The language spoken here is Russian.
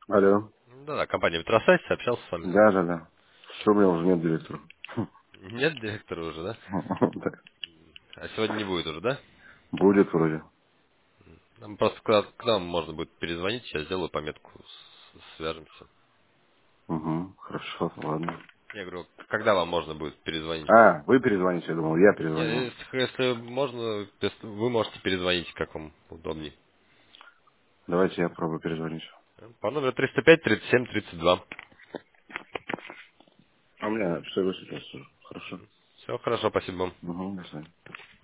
Алло. Да, компания Петросайт сообщался с вами. Да, да, да. Что, у меня уже нет директора? Нет директора уже, да? Да. А сегодня не будет уже, да? Будет вроде. Нам просто к нам можно будет перезвонить, сейчас сделаю пометку, свяжемся. Угу. Хорошо, ладно. Я говорю, когда вам можно будет перезвонить? А, вы перезвоните, я думал, я Нет, перезвоню. если можно, если вы можете перезвонить, как вам удобнее. Давайте я пробую перезвонить. По номеру 305 37 32. А у меня все высветилось тоже. Хорошо. Все хорошо, спасибо вам. Угу, до свидания.